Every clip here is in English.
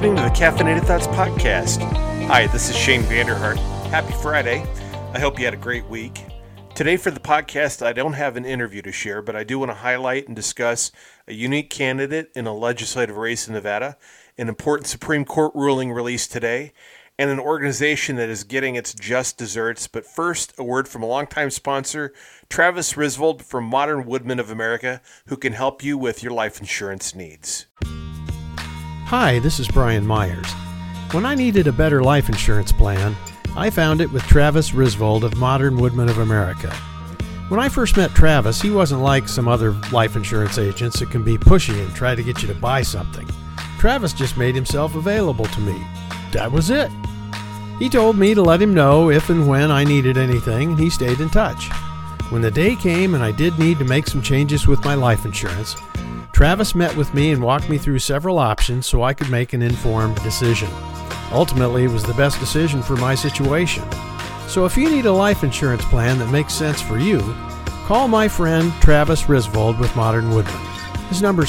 listening to the Caffeinated Thoughts podcast. Hi, this is Shane Vanderhart. Happy Friday. I hope you had a great week. Today for the podcast, I don't have an interview to share, but I do want to highlight and discuss a unique candidate in a legislative race in Nevada, an important Supreme Court ruling released today, and an organization that is getting its just desserts. But first, a word from a longtime sponsor, Travis Risvold from Modern Woodmen of America, who can help you with your life insurance needs. Hi, this is Brian Myers. When I needed a better life insurance plan, I found it with Travis Risvold of Modern Woodmen of America. When I first met Travis, he wasn't like some other life insurance agents that can be pushy and try to get you to buy something. Travis just made himself available to me. That was it. He told me to let him know if and when I needed anything, and he stayed in touch. When the day came and I did need to make some changes with my life insurance, Travis met with me and walked me through several options so I could make an informed decision. Ultimately, it was the best decision for my situation. So if you need a life insurance plan that makes sense for you, call my friend Travis Risvold with Modern Woodmen. His number is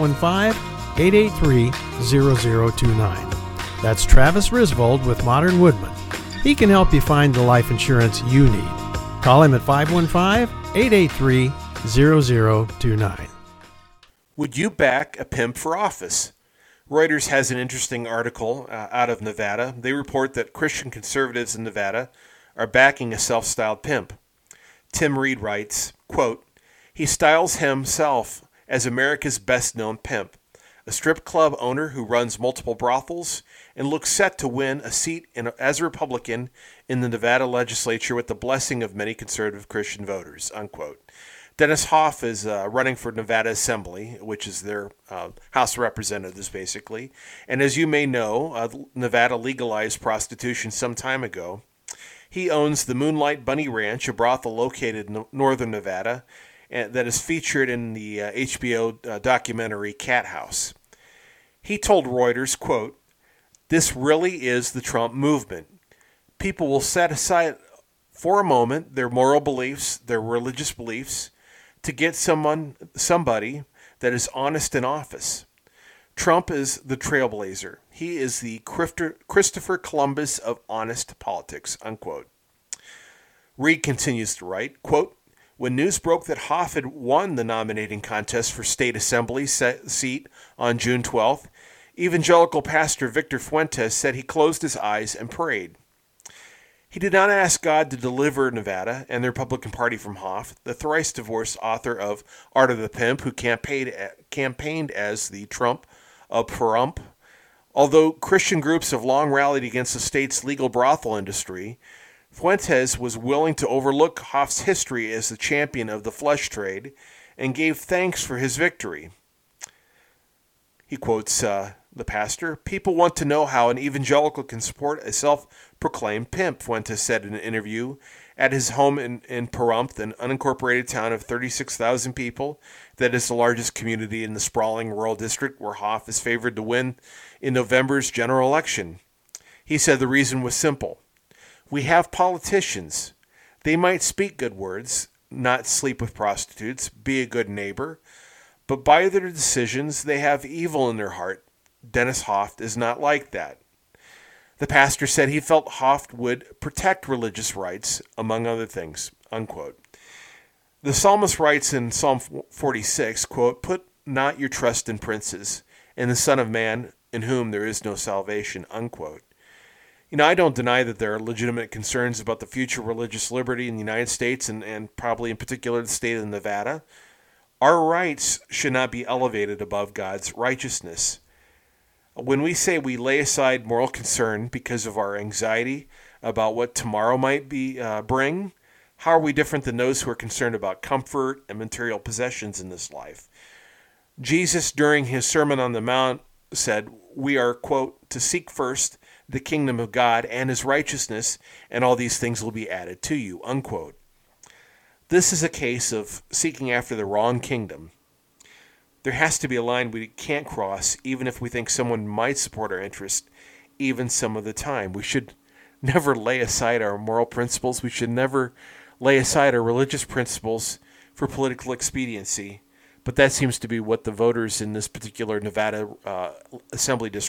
515-883-0029. That's Travis Risvold with Modern Woodmen. He can help you find the life insurance you need. Call him at 515-883-0029. Would you back a pimp for office? Reuters has an interesting article out of Nevada. They report that Christian conservatives in Nevada are backing a self-styled pimp. Tim Reed writes, quote, "He styles himself as America's best-known pimp, a strip club owner who runs multiple brothels and looks set to win a seat as a Republican in the Nevada legislature with the blessing of many conservative Christian voters," unquote. Dennis Hof is running for Nevada Assembly, which is their House of Representatives, basically. And as you may know, Nevada legalized prostitution some time ago. He owns the Moonlight Bunny Ranch, a brothel located in northern Nevada, that is featured in the HBO documentary Cat House. He told Reuters, quote, "This really is the Trump movement. People will set aside for a moment their moral beliefs, their religious beliefs, to get somebody that is honest in office. Trump is the trailblazer. He is the Christopher Columbus of honest politics," unquote. Reed continues to write, quote, "When news broke that Hof had won the nominating contest for state assembly seat on June 12th, evangelical pastor Victor Fuentes said he closed his eyes and prayed. He did not ask God to deliver Nevada and the Republican Party from Hof, the thrice-divorced author of Art of the Pimp, who campaigned as the Trump of Pahrump. Although Christian groups have long rallied against the state's legal brothel industry, Fuentes was willing to overlook Hof's history as the champion of the flesh trade and gave thanks for his victory." He quotes the pastor, "People want to know how an evangelical can support a self-proclaimed pimp," Fuentes said in an interview at his home in Pahrump, an unincorporated town of 36,000 people that is the largest community in the sprawling rural district where Hof is favored to win in November's general election. He said the reason was simple. "We have politicians. They might speak good words, not sleep with prostitutes, be a good neighbor, but by their decisions they have evil in their heart. Dennis Hof is not like that." The pastor said he felt Hof would protect religious rights, among other things, unquote. The psalmist writes in Psalm 46, quote, "Put not your trust in princes, and the Son of Man, in whom there is no salvation," unquote. I don't deny that there are legitimate concerns about the future of religious liberty in the United States and probably in particular the state of Nevada. Our rights should not be elevated above God's righteousness. When we say we lay aside moral concern because of our anxiety about what tomorrow might bring, how are we different than those who are concerned about comfort and material possessions in this life? Jesus, during his Sermon on the Mount, said we are, quote, "to seek first the kingdom of God and his righteousness, and all these things will be added to you," unquote. This is a case of seeking after the wrong kingdom. There has to be a line we can't cross, even if we think someone might support our interest, even some of the time. We should never lay aside our moral principles. We should never lay aside our religious principles for political expediency. But that seems to be what the voters in this particular Nevada Assembly District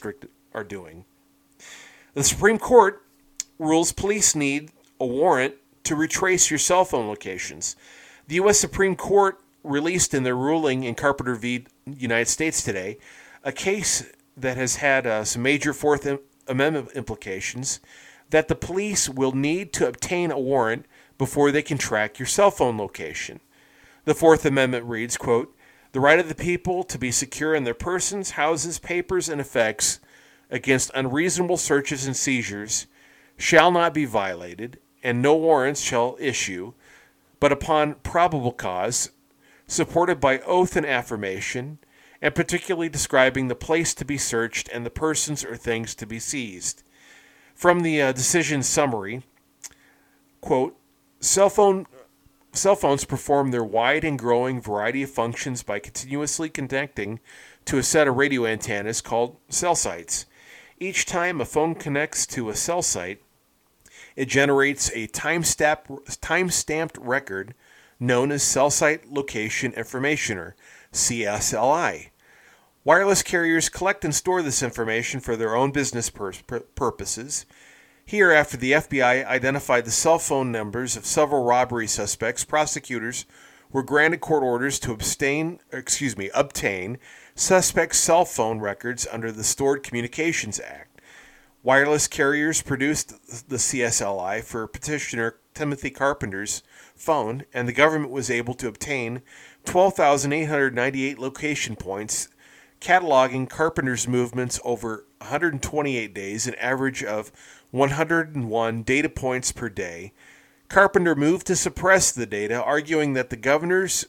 are doing. The Supreme Court rules police need a warrant to retrace your cell phone locations. The U.S. Supreme Court released in their ruling in Carpenter v. United States today a case that has had some major Fourth Amendment implications, that the police will need to obtain a warrant before they can track your cell phone location. The Fourth Amendment reads, quote, "The right of the people to be secure in their persons, houses, papers, and effects against unreasonable searches and seizures shall not be violated, and no warrants shall issue, but upon probable cause, supported by oath and affirmation, and particularly describing the place to be searched and the persons or things to be seized." From the decision summary, quote, Cell phones perform their wide and growing variety of functions by continuously connecting to a set of radio antennas called cell sites. Each time a phone connects to a cell site, it generates a time-stamped record known as Cell Site Location Information, or CSLI. Wireless carriers collect and store this information for their own business purposes. Here, after the FBI identified the cell phone numbers of several robbery suspects, prosecutors were granted court orders to obtain suspects' cell phone records under the Stored Communications Act. Wireless carriers produced the CSLI for petitioner Timothy Carpenter's phone, and the government was able to obtain 12,898 location points, cataloging Carpenter's movements over 128 days, an average of 101 data points per day. Carpenter moved to suppress the data, arguing that the government's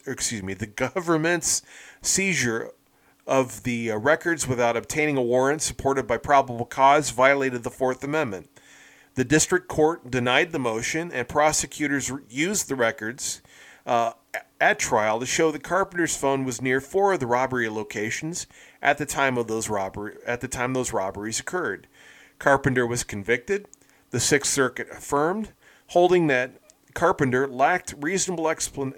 seizure of the records without obtaining a warrant supported by probable cause violated the Fourth Amendment. The district court denied the motion, and prosecutors used the records at trial to show that Carpenter's phone was near 4 of the robbery locations at the time those robberies occurred. Carpenter was convicted. The Sixth Circuit affirmed, holding that Carpenter lacked reasonable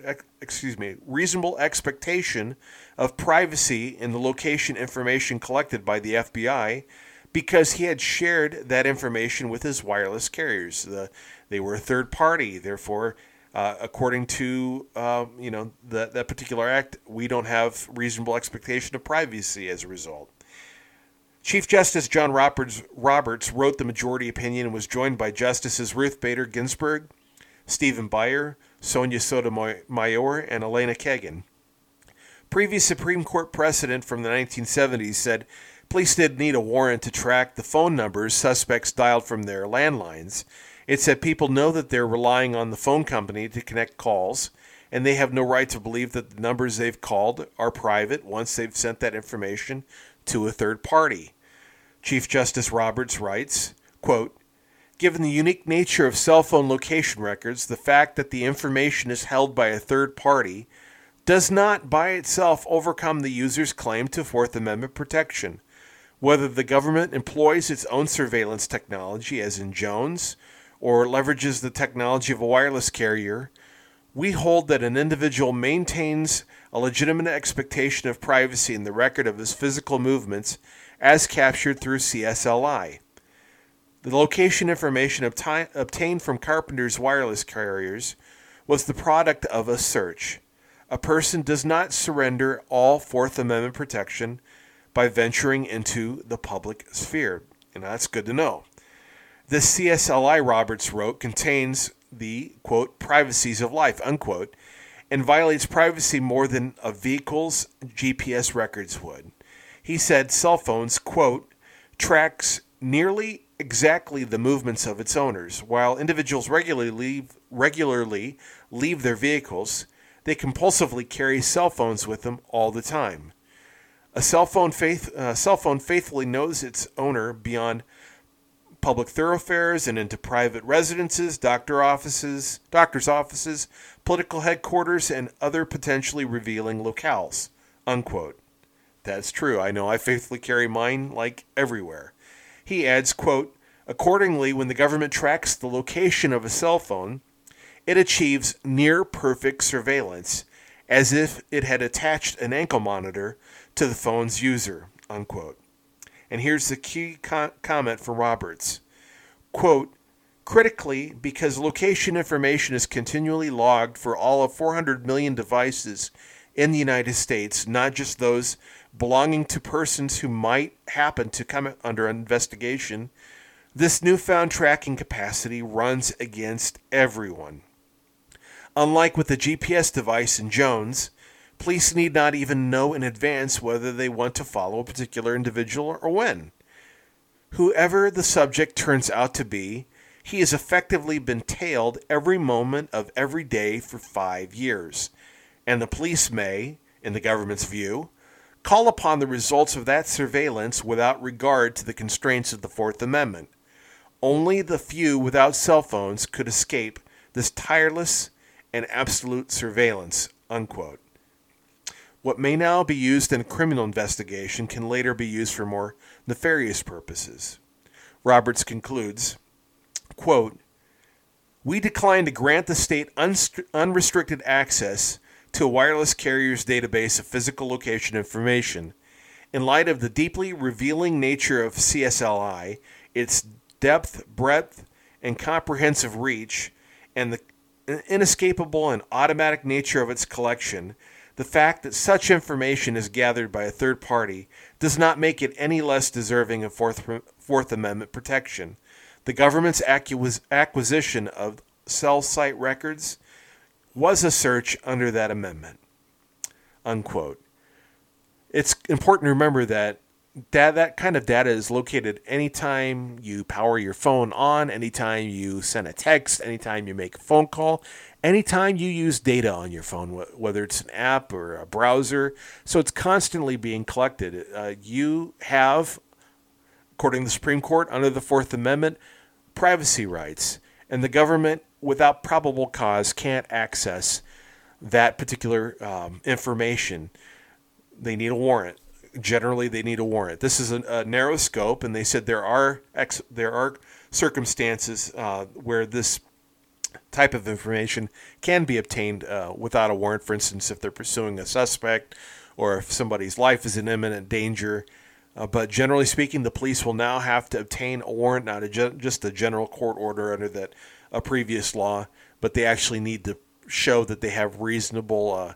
expectation of privacy in the location information collected by the FBI, because he had shared that information with his wireless carriers. They were a third party. Therefore, according to that particular act, we don't have reasonable expectation of privacy as a result. Chief Justice John Roberts wrote the majority opinion and was joined by Justices Ruth Bader Ginsburg, Stephen Breyer, Sonia Sotomayor, and Elena Kagan. Previous Supreme Court precedent from the 1970s said police did need a warrant to track the phone numbers suspects dialed from their landlines. It said people know that they're relying on the phone company to connect calls, and they have no right to believe that the numbers they've called are private once they've sent that information to a third party. Chief Justice Roberts writes, quote, "Given the unique nature of cell phone location records, the fact that the information is held by a third party does not by itself overcome the user's claim to Fourth Amendment protection. Whether the government employs its own surveillance technology, as in Jones, or leverages the technology of a wireless carrier, we hold that an individual maintains a legitimate expectation of privacy in the record of his physical movements as captured through CSLI. The location information obtained from Carpenter's wireless carriers was the product of a search. A person does not surrender all Fourth Amendment protection by venturing into the public sphere." And that's good to know. This CSLI, Roberts wrote, contains the, quote, "privacies of life," unquote, and violates privacy more than a vehicle's GPS records would. He said cell phones, quote, "tracks nearly exactly the movements of its owners. While individuals regularly leave their vehicles, they compulsively carry cell phones with them all the time. A cell phone faithfully knows its owner beyond public thoroughfares and into private residences, doctor's offices, political headquarters, and other potentially revealing locales," unquote. That's true. I know I faithfully carry mine like everywhere. He adds, quote, "Accordingly, when the government tracks the location of a cell phone, it achieves near-perfect surveillance, as if it had attached an ankle monitor to the phone's user," unquote. And here's the key comment from Roberts. Quote, critically, because location information is continually logged for all of 400 million devices in the United States, not just those belonging to persons who might happen to come under investigation, this newfound tracking capacity runs against everyone. Unlike with the GPS device in Jones, police need not even know in advance whether they want to follow a particular individual or when. Whoever the subject turns out to be, he has effectively been tailed every moment of every day for 5 years, and the police may, in the government's view, call upon the results of that surveillance without regard to the constraints of the Fourth Amendment. Only the few without cell phones could escape this tireless and absolute surveillance, unquote. What may now be used in a criminal investigation can later be used for more nefarious purposes. Roberts concludes, quote, we decline to grant the state unrestricted access to a wireless carrier's database of physical location information. In light of the deeply revealing nature of CSLI, its depth, breadth, and comprehensive reach, and the inescapable and automatic nature of its collection, the fact that such information is gathered by a third party does not make it any less deserving of Fourth Amendment protection. The government's acquisition of cell site records was a search under that amendment, unquote. It's important to remember that that kind of data is located anytime you power your phone on, anytime you send a text, anytime you make a phone call, anytime you use data on your phone, whether it's an app or a browser. So it's constantly being collected. You have, according to the Supreme Court, under the Fourth Amendment, privacy rights. And the government, without probable cause, can't access that particular information. They need a warrant. Generally, they need a warrant. This is a narrow scope, and they said there are circumstances where this type of information can be obtained without a warrant. For instance, if they're pursuing a suspect or if somebody's life is in imminent danger. But generally speaking, the police will now have to obtain a warrant, not just a general court order under a previous law, but they actually need to show that they have reasonable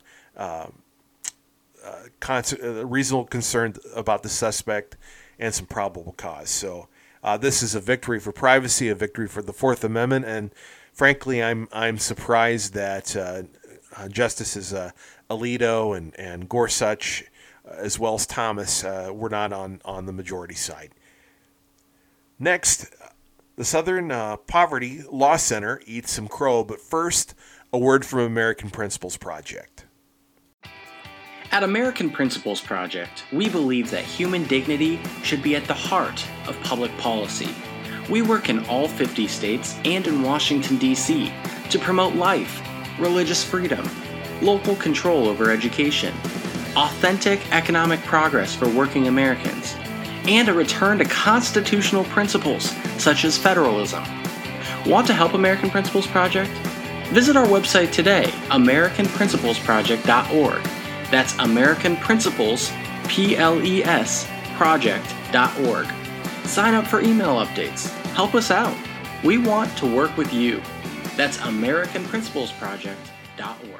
concern about the suspect and some probable cause. So this is a victory for privacy, a victory for the Fourth Amendment, and frankly, I'm surprised that Justices Alito and Gorsuch, as well as Thomas, were not on the majority side. Next, the Southern Poverty Law Center eats some crow, but first, a word from American Principles Project. At American Principles Project, we believe that human dignity should be at the heart of public policy. We work in all 50 states and in Washington, D.C. to promote life, religious freedom, local control over education, authentic economic progress for working Americans, and a return to constitutional principles such as federalism. Want to help American Principles Project? Visit our website today, AmericanPrinciplesProject.org. That's American Principles, PLES, project.org. Sign up for email updates. Help us out. We want to work with you. That's AmericanPrinciplesProject.org.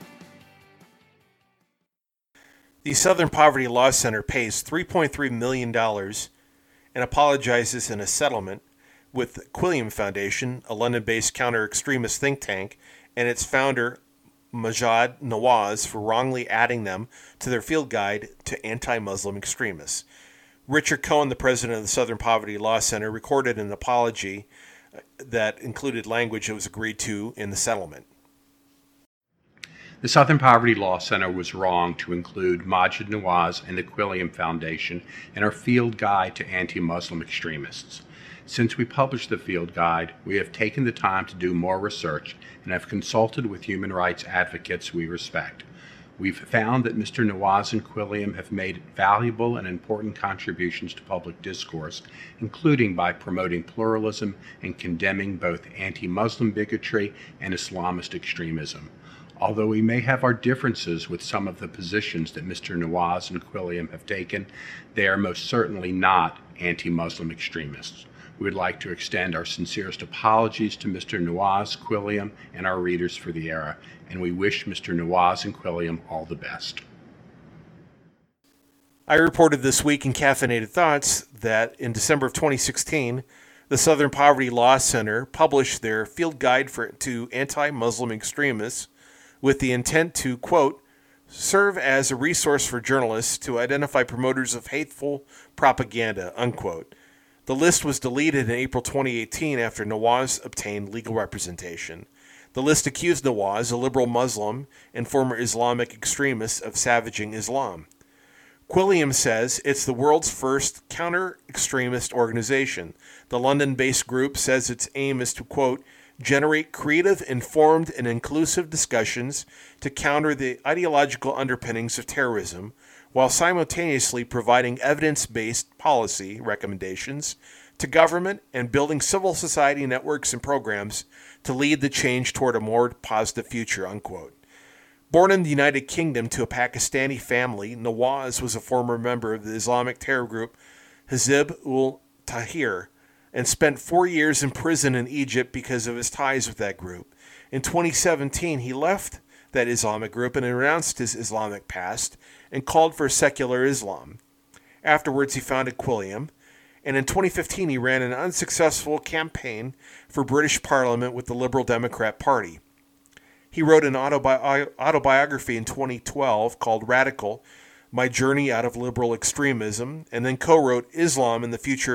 The Southern Poverty Law Center pays $3.3 million and apologizes in a settlement with the Quilliam Foundation, a London-based counter-extremist think tank, and its founder, Maajid Nawaz, for wrongly adding them to their field guide to anti-Muslim extremists. Richard Cohen, the president of the Southern Poverty Law Center, recorded an apology that included language that was agreed to in the settlement. The Southern Poverty Law Center was wrong to include Maajid Nawaz and the Quilliam Foundation in our field guide to anti-Muslim extremists. Since we published the field guide, we have taken the time to do more research and have consulted with human rights advocates we respect. We've found that Mr. Nawaz and Quilliam have made valuable and important contributions to public discourse, including by promoting pluralism and condemning both anti-Muslim bigotry and Islamist extremism. Although we may have our differences with some of the positions that Mr. Nawaz and Quilliam have taken, they are most certainly not anti-Muslim extremists. We would like to extend our sincerest apologies to Mr. Nawaz, Quilliam, and our readers for the error, and we wish Mr. Nawaz and Quilliam all the best. I reported this week in Caffeinated Thoughts that in December of 2016, the Southern Poverty Law Center published their field guide to anti-Muslim extremists with the intent to, quote, serve as a resource for journalists to identify promoters of hateful propaganda, unquote. The list was deleted in April 2018 after Nawaz obtained legal representation. The list accused Nawaz, a liberal Muslim and former Islamic extremist, of savaging Islam. Quilliam says it's the world's first counter-extremist organization. The London-based group says its aim is to, quote, generate creative, informed, and inclusive discussions to counter the ideological underpinnings of terrorism, while simultaneously providing evidence-based policy recommendations to government and building civil society networks and programs to lead the change toward a more positive future, unquote. Born in the United Kingdom to a Pakistani family, Nawaz was a former member of the Islamic terror group Hizb ul-Tahrir, and spent 4 years in prison in Egypt because of his ties with that group. In 2017, he left that Islamic group and renounced his Islamic past and called for secular Islam. Afterwards, he founded Quilliam, and in 2015, he ran an unsuccessful campaign for British Parliament with the Liberal Democrat Party. He wrote an autobiography in 2012 called Radical, My Journey Out of Liberal Extremism, and then co-wrote Islam and the Future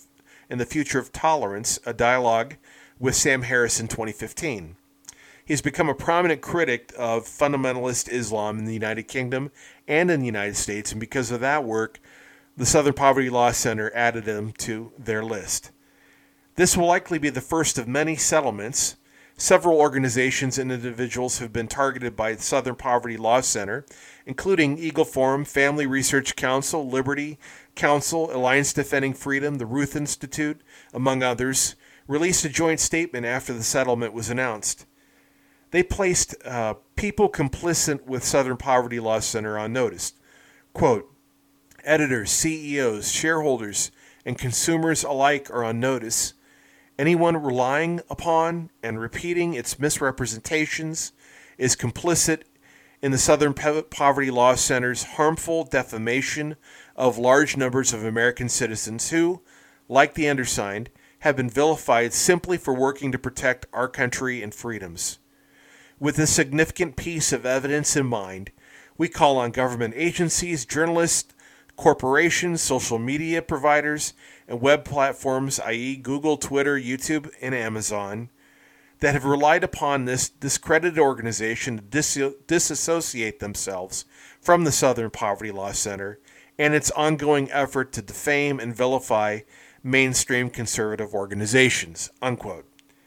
of Tolerance, a dialogue with Sam Harris in 2015. He's become a prominent critic of fundamentalist Islam in the United Kingdom and in the United States, and because of that work, the Southern Poverty Law Center added him to their list. This will likely be the first of many settlements. Several organizations and individuals have been targeted by the Southern Poverty Law Center, including Eagle Forum, Family Research Council, Liberty Council, Alliance Defending Freedom, the Ruth Institute, among others, released a joint statement after the settlement was announced. They placed people complicit with Southern Poverty Law Center on notice. Quote, editors, CEOs, shareholders, and consumers alike are on notice. Anyone relying upon and repeating its misrepresentations is complicit in the Southern Poverty Law Center's harmful defamation of large numbers of American citizens who, like the undersigned, have been vilified simply for working to protect our country and freedoms. With this significant piece of evidence in mind, we call on government agencies, journalists, corporations, social media providers, and web platforms, i.e. Google, Twitter, YouTube, and Amazon, that have relied upon this discredited organization to disassociate themselves from the Southern Poverty Law Center and its ongoing effort to defame and vilify mainstream conservative organizations, unquote.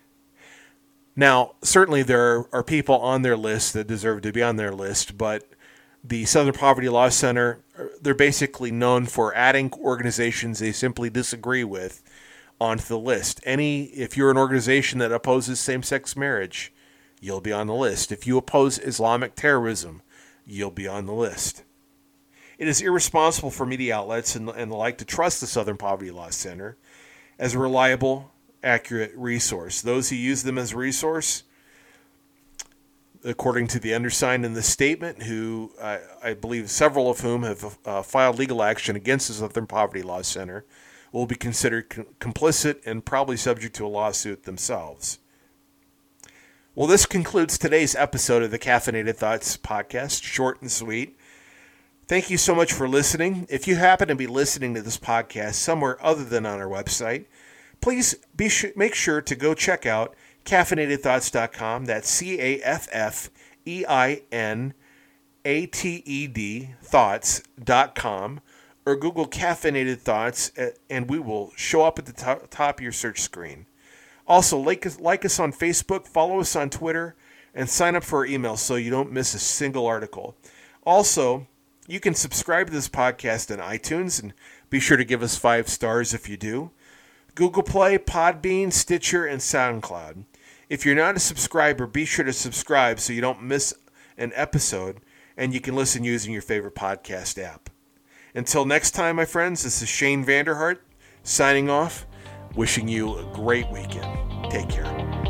Now, certainly there are people on their list that deserve to be on their list, but the Southern Poverty Law Center, they're basically known for adding organizations they simply disagree with onto the list. If you're an organization that opposes same-sex marriage, you'll be on the list. If you oppose Islamic terrorism, you'll be on the list. It is irresponsible for media outlets and the like to trust the Southern Poverty Law Center as a reliable, accurate resource. Those who use them as a resource, according to the undersigned in the statement, who I believe several of whom have filed legal action against the Southern Poverty Law Center, will be considered complicit and probably subject to a lawsuit themselves. Well, this concludes today's episode of the Caffeinated Thoughts podcast, short and sweet. Thank you so much for listening. If you happen to be listening to this podcast somewhere other than on our website, please make sure to go check out caffeinatedthoughts.com. That's CAFFEINATED thoughts.com, or Google Caffeinated Thoughts, and we will show up at the top of your search screen. Also, like us on Facebook, follow us on Twitter, and sign up for our email so you don't miss a single article. Also, you can subscribe to this podcast on iTunes, and be sure to give us 5 stars if you do. Google Play, Podbean, Stitcher, and SoundCloud. If you're not a subscriber, be sure to subscribe so you don't miss an episode, and you can listen using your favorite podcast app. Until next time, my friends, this is Shane Vanderhart signing off, wishing you a great weekend. Take care.